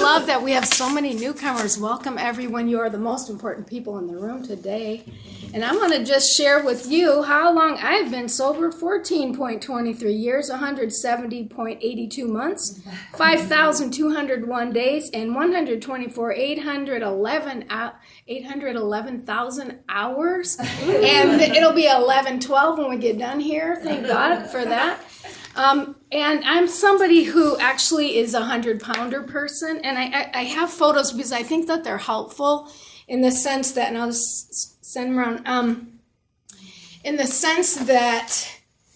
love that we have so many newcomers. Welcome, everyone. You are the most important people in the room today. And I'm going to just share with you how long I've been sober: 14.23 years, 170.82 months, 5,201 days, and 811,000 hours. And it'll be 11:12 when we get done here. Thank God for that. And I'm somebody who actually is a 100-pounder person, and I have photos because I think that they're helpful in the sense that, and I'll just send them around, in the sense that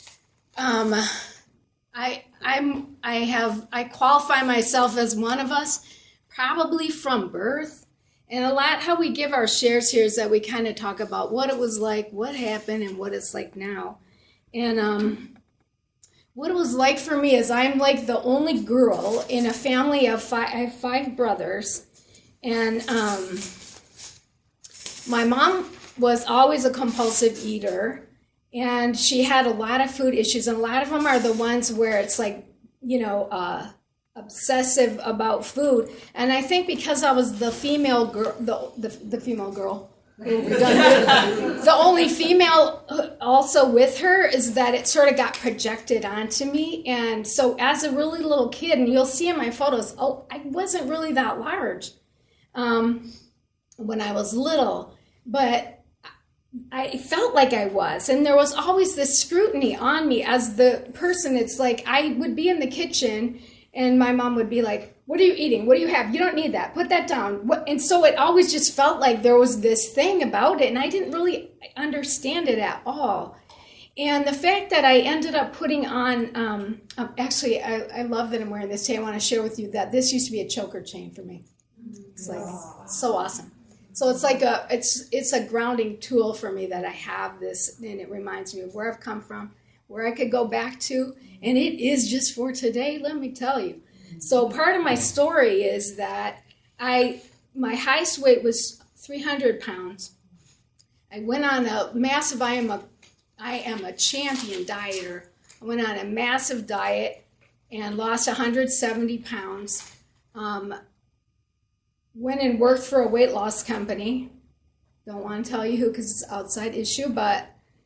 I qualify myself as one of us, probably from birth, and a lot how we give our shares here is that we kind of talk about what it was like, what happened, and what it's like now, and what it was like for me is I'm like the only girl in a family of five. I have 5 brothers, and my mom was always a compulsive eater, and she had a lot of food issues, and a lot of them are the ones where it's like, obsessive about food. And I think because I was the female girl, the female girl, the only female also with her, is that it sort of got projected onto me. And so as a really little kid, and you'll see in my photos, I wasn't really that large when I was little, but I felt like I was. And there was always this scrutiny on me as the person. It's like I would be in the kitchen and my mom would be like, "What are you eating? What do you have? You don't need that. Put that down." And so it always just felt like there was this thing about it, and I didn't really understand it at all. And the fact that I ended up putting on, actually, I love that I'm wearing this today. I want to share with you that this used to be a choker chain for me. It's like so awesome. So it's like it's a grounding tool for me that I have this, and it reminds me of where I've come from, where I could go back to, and it is just for today, let me tell you. So part of my story is that my highest weight was 300 pounds. I went on a massive, I am a champion dieter. I went on a massive diet and lost 170 pounds. Went and worked for a weight loss company. Don't want to tell you who because it's an outside issue, but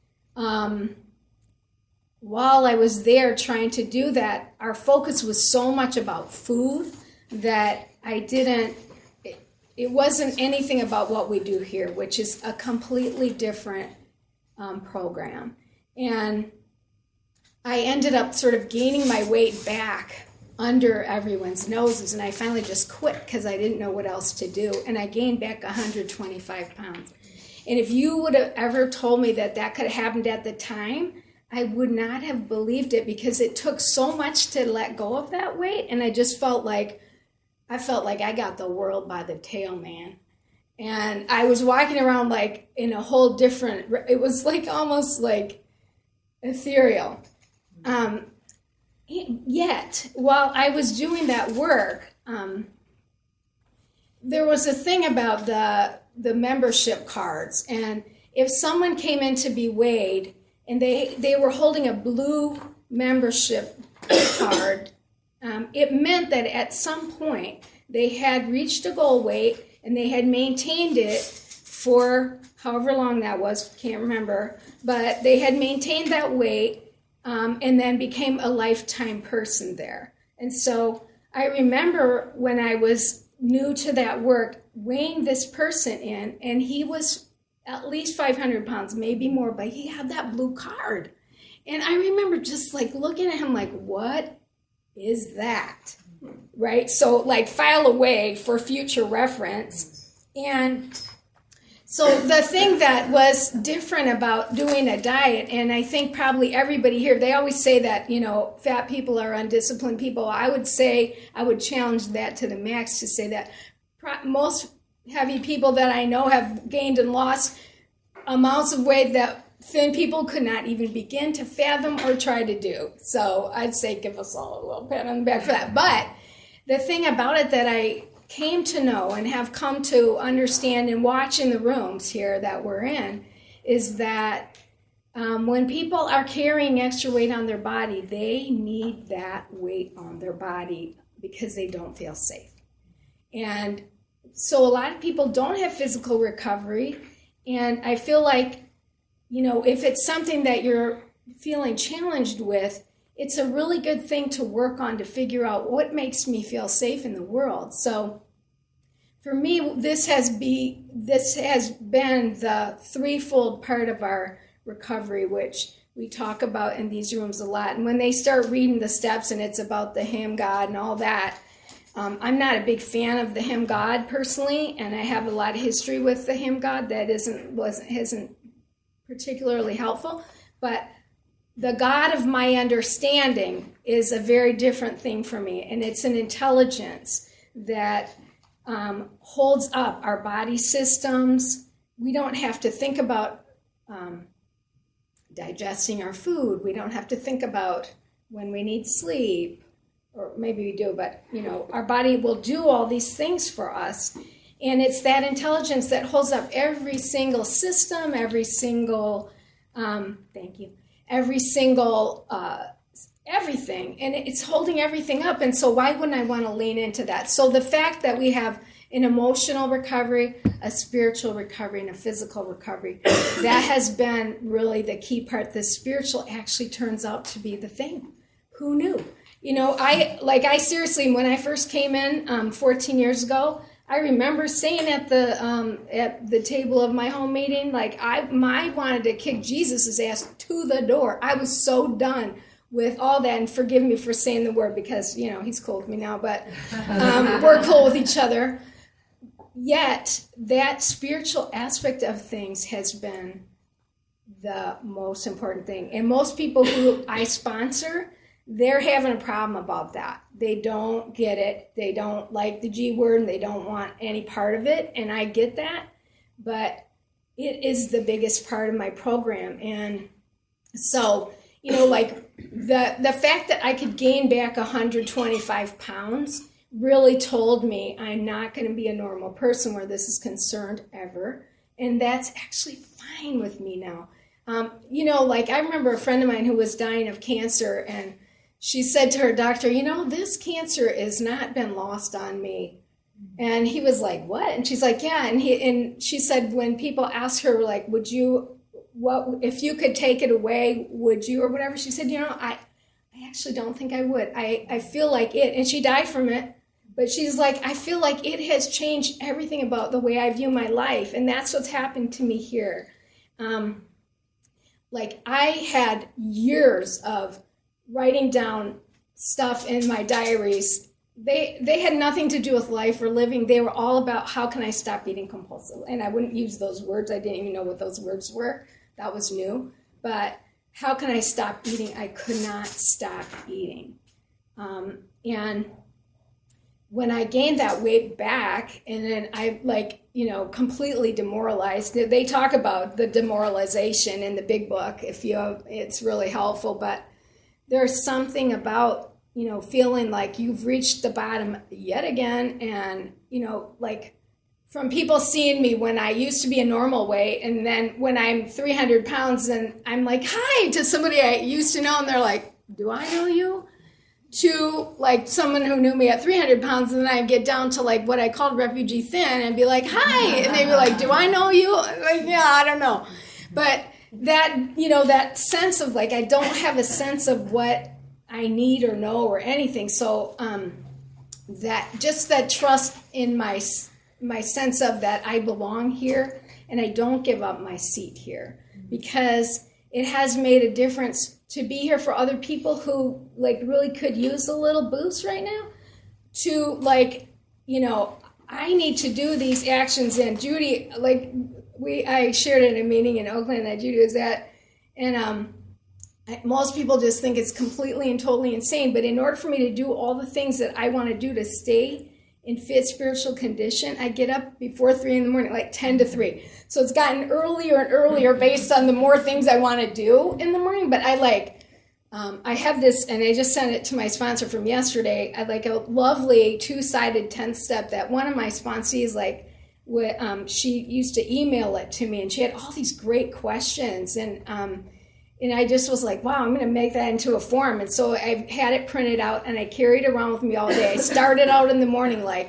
while I was there trying to do that, our focus was so much about food that it wasn't anything about what we do here, which is a completely different program. And I ended up sort of gaining my weight back under everyone's noses, and I finally just quit because I didn't know what else to do, and I gained back 125 pounds. And if you would have ever told me that could have happened at the time, I would not have believed it, because it took so much to let go of that weight, and I just felt like I got the world by the tail, man. And I was walking around like in a whole different, it was like almost like ethereal. Yet, while I was doing that work, there was a thing about the membership cards, and if someone came in to be weighed, and they were holding a blue membership card, it meant that at some point they had reached a goal weight and they had maintained it for however long that was, can't remember, but they had maintained that weight and then became a lifetime person there. And so I remember when I was new to that work, weighing this person in, and he was at least 500 pounds, maybe more, but he had that blue card. And I remember just like looking at him like, what is that? Right? So like file away for future reference. And so the thing that was different about doing a diet, and I think probably everybody here, they always say that, fat people are undisciplined people. I would say, I would challenge that to the max to say that most heavy people that I know have gained and lost amounts of weight that thin people could not even begin to fathom or try to do. So I'd say give us all a little pat on the back for that. But the thing about it that I came to know and have come to understand and watch in the rooms here that we're in is that when people are carrying extra weight on their body, they need that weight on their body because they don't feel safe. And so a lot of people don't have physical recovery. And I feel like, if it's something that you're feeling challenged with, it's a really good thing to work on to figure out what makes me feel safe in the world. So for me, this has been the threefold part of our recovery, which we talk about in these rooms a lot. And when they start reading the steps and it's about the hymn God and all that, I'm not a big fan of the hymn God personally, and I have a lot of history with the hymn God that isn't particularly helpful. But the God of my understanding is a very different thing for me, and it's an intelligence that holds up our body systems. We don't have to think about digesting our food. We don't have to think about when we need sleep. Or maybe we do, but, our body will do all these things for us. And it's that intelligence that holds up every single system, every single, everything. And it's holding everything up. And so why wouldn't I want to lean into that? So the fact that we have an emotional recovery, a spiritual recovery, and a physical recovery, that has been really the key part. The spiritual actually turns out to be the thing. Who knew? I seriously, when I first came in 14 years ago, I remember saying at the table of my home meeting, I wanted to kick Jesus' ass to the door. I was so done with all that, and forgive me for saying the word because, he's cool with me now, but we're cool with each other. Yet, that spiritual aspect of things has been the most important thing. And most people who I sponsor, they're having a problem about that. They don't get it. They don't like the G word, and they don't want any part of it. And I get that, but it is the biggest part of my program. And so, the fact that I could gain back 125 pounds really told me I'm not going to be a normal person where this is concerned ever. And that's actually fine with me now. I remember a friend of mine who was dying of cancer, and she said to her doctor, this cancer has not been lost on me. And he was like, what? And she's like, yeah. And she said, when people asked her, if you could take it away, would you, or whatever? She said, I actually don't think I would. I feel like it, and she died from it. But she's like, I feel like it has changed everything about the way I view my life. And that's what's happened to me here. I had years of writing down stuff in my diaries. They had nothing to do with life or living. They were all about how can I stop eating compulsively. And I wouldn't use those words. I didn't even know what those words were. That was new. But how can I stop eating? I could not stop eating. And when I gained that weight back, and then I completely demoralized. They talk about the demoralization in the big book. It's really helpful. But there's something about, feeling like you've reached the bottom yet again. And, from people seeing me when I used to be a normal weight, and then when I'm 300 pounds and I'm like, hi, to somebody I used to know, and they're like, do I know you? To someone who knew me at 300 pounds, and then I get down to what I called refugee thin and be like, hi. And they'd be like, do I know you? Yeah, I don't know. But that, that sense of I don't have a sense of what I need or know or anything. So that trust in my sense of that I belong here and I don't give up my seat here, because it has made a difference to be here for other people who really could use a little boost right now. To I need to do these actions. And Judy, I shared in a meeting in Oakland that Judy was at, and most people just think it's completely and totally insane. But in order for me to do all the things that I want to do to stay in fit spiritual condition, I get up before 3 in the morning, 10 to 3. So it's gotten earlier and earlier based on the more things I want to do in the morning. But I have this, and I just sent it to my sponsor from yesterday. I a lovely 2-sided 10-step that one of my sponsees, she used to email it to me, and she had all these great questions. And I just was like, wow, I'm going to make that into a form. And so I had it printed out, and I carried it around with me all day. I started out in the morning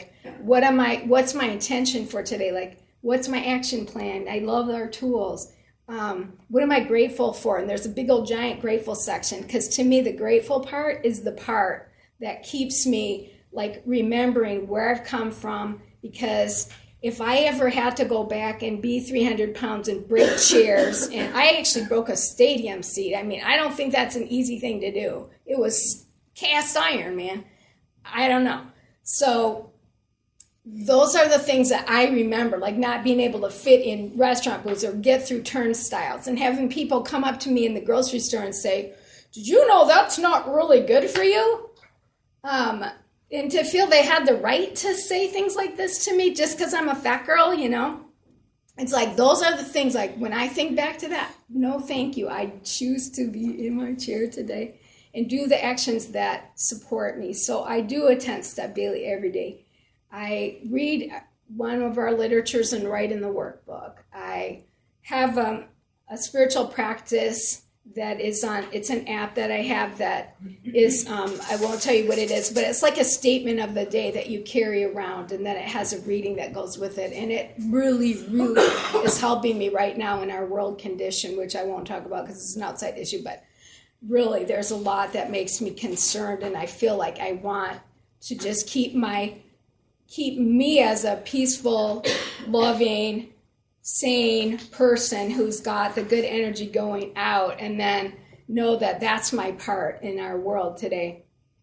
what's my intention for today? Like, what's my action plan? I love our tools. What am I grateful for? And there's a big old giant grateful section, because to me, the grateful part is the part that keeps me like remembering where I've come from. Because if I ever had to go back and be 300 pounds and break chairs, and I actually broke a stadium seat. I mean, I don't think that's an easy thing to do. It was cast iron, man. I don't know. So those are the things that I remember, like not being able to fit in restaurant booths or get through turnstiles, and having people come up to me in the grocery store and say, did you know that's not really good for you? And to feel they had the right to say things like this to me just because I'm a fat girl, you know? It's like, those are the things, like when I think back to that, no thank you. I choose to be in my chair today and do the actions that support me. So I do a 10-step daily every day. I read one of our literatures and write in the workbook. I have a spiritual practice that is on, it's an app that I have that is, I won't tell you what it is, but it's like a statement of the day that you carry around, and then it has a reading that goes with it. And it really, really is helping me right now in our world condition, which I won't talk about because it's an outside issue, but really there's a lot that makes me concerned, and I feel like I want to just keep me as a peaceful, loving, sane person who's got the good energy going out, and then know that that's my part in our world today.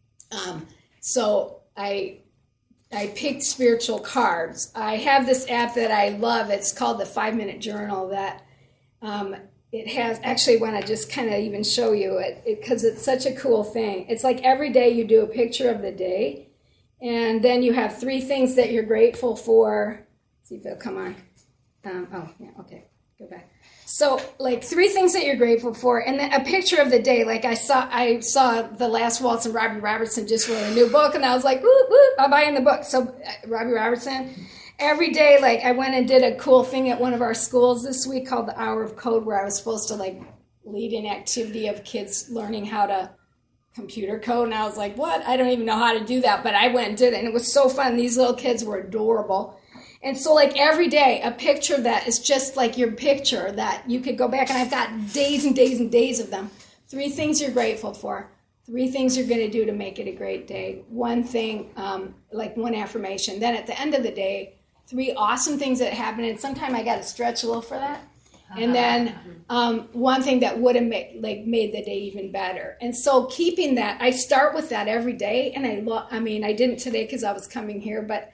So I picked spiritual cards. I have this app that I love. It's called the 5-Minute Journal. That it has, actually, when I just kind of even show you it, because it's such a cool thing. It's like every day you do a picture of the day, and then you have 3 things that you're grateful for. Let's see if it'll come on. Oh, yeah, okay, go back. So, like, 3 things that you're grateful for, and then a picture of the day. Like, I saw The Last Waltz, and Robbie Robertson just wrote a new book, and I was like, whoop, whoop, I'm buying the book. So, Robbie Robertson, every day, like, I went and did a cool thing at one of our schools this week called the Hour of Code, where I was supposed to, like, lead an activity of kids learning how to computer code, and I was like, what? I don't even know how to do that, but I went and did it, and it was so fun. These little kids were adorable. And so, like, every day, a picture of that is just like your picture that you could go back, and I've got days and days and days of them. 3 things you're grateful for. 3 things you're going to do to make it a great day. 1 thing, like one affirmation. Then at the end of the day, 3 awesome things that happen, and sometimes I got to stretch a little for that. And then 1 thing that would have made the day even better. And so keeping that, I start with that every day, and I didn't today because I was coming here, but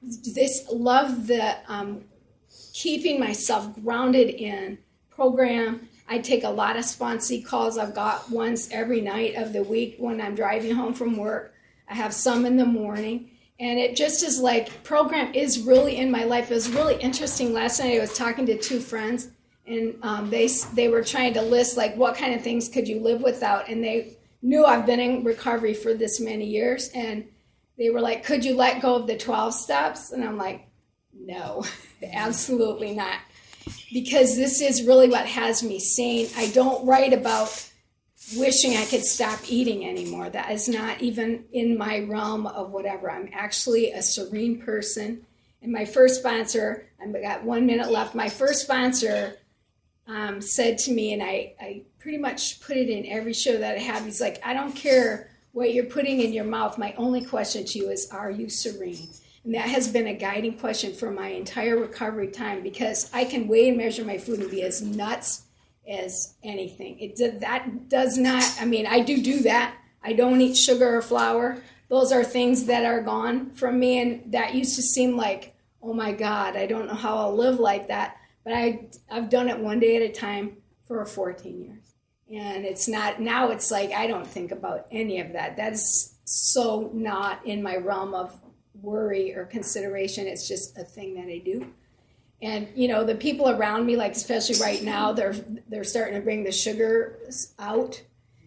love the keeping myself grounded in program. I take a lot of sponsee calls. I've got ones every night of the week when I'm driving home from work. I have some in the morning. And it just is like, program is really in my life. It was really interesting. Last night I was talking to 2 friends, and they were trying to list, like, what kind of things could you live without. And they knew I've been in recovery for this many years, and they were like, could you let go of the 12 steps? And I'm like, no, absolutely not. Because this is really what has me sane. I don't write about wishing I could stop eating anymore. That is not even in my realm of whatever. I'm actually a serene person. And my first sponsor, I've got 1 minute left. My first sponsor said to me, and I pretty much put it in every show that I have, he's like, I don't care what you're putting in your mouth. My only question to you is, are you serene? And that has been a guiding question for my entire recovery time, because I can weigh and measure my food and be as nuts as anything. That does not, I do that. I don't eat sugar or flour. Those are things that are gone from me, and that used to seem like, oh my God, I don't know how I'll live like that. But I've done it 1 day at a time for 14 years. And it's not, now it's like, I don't think about any of that. That is so not in my realm of worry or consideration. It's just a thing that I do. And, the people around me, like, especially right now, they're starting to bring the sugar out.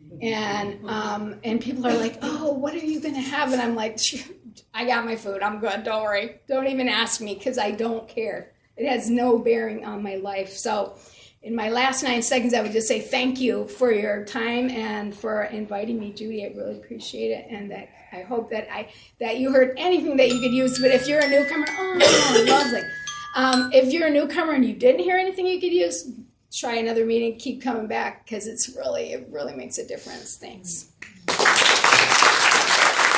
And people are like, oh, what are you going to have? And I'm like, I got my food. I'm good. Don't worry. Don't even ask me, because I don't care. It has no bearing on my life. So in my last 9 seconds, I would just say thank you for your time and for inviting me, Judy. I really appreciate it. And that I hope that you heard anything that you could use. But if you're a newcomer, oh, lovely. If you're a newcomer and you didn't hear anything you could use, try another meeting. Keep coming back because it really makes a difference. Thanks.